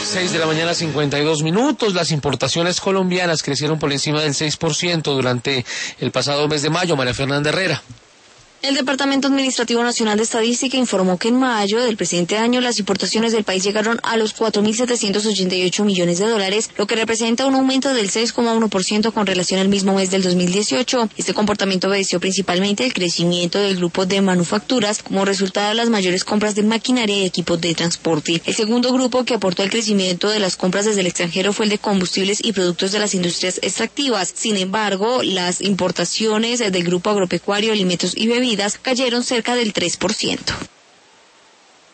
6 de la mañana, 52 minutos. Las importaciones colombianas crecieron por encima del 6% durante el pasado mes de mayo. María Fernanda Herrera. El Departamento Administrativo Nacional de Estadística informó que en mayo del presente año las importaciones del país llegaron a los 4.788 millones de dólares, lo que representa un aumento del 6,1% con relación al mismo mes del 2018. Este comportamiento obedeció principalmente al crecimiento del grupo de manufacturas como resultado de las mayores compras de maquinaria y equipos de transporte. El segundo grupo que aportó al crecimiento de las compras desde el extranjero fue el de combustibles y productos de las industrias extractivas. Sin embargo, las importaciones del grupo agropecuario, alimentos y bebidas cayeron cerca del 3%.